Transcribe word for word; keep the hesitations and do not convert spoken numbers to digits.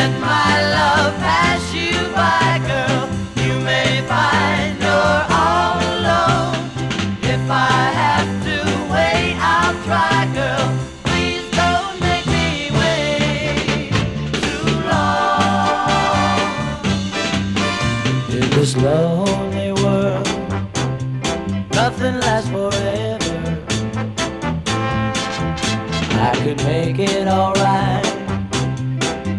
let my love pass you by, girl. You may find you're all alone. If I have to wait, I'll try, girl. Please don't make me wait too long. In this lonely world, nothing lasts forever. I could make it alright